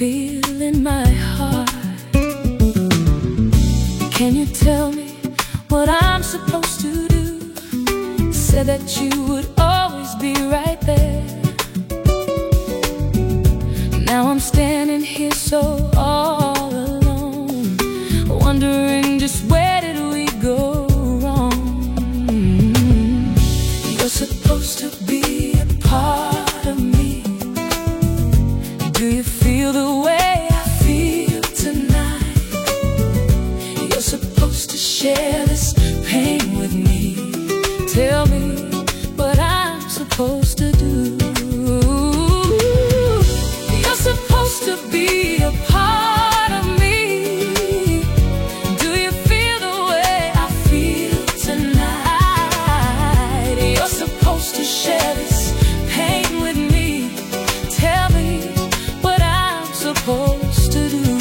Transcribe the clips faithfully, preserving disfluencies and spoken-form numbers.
feel in my heart? Can you tell me what I'm supposed to do? Said that you would always be right there. Now I'm standing here so all alone, wondering just where did we go wrong? You're supposed to be a part of me. Do you feel the way I feel tonight? You're supposed to share this pain with me. Tell me what I'm supposed to do. You're supposed to be a part of me. Do you feel the way I feel tonight? You're supposed to share this pain with me. Tell me what I'm supposed to do.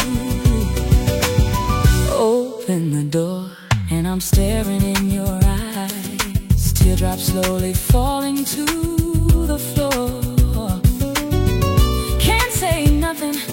Open the door and I'm staring in your eyes, teardrops slowly falling to the floor. Can't say nothing,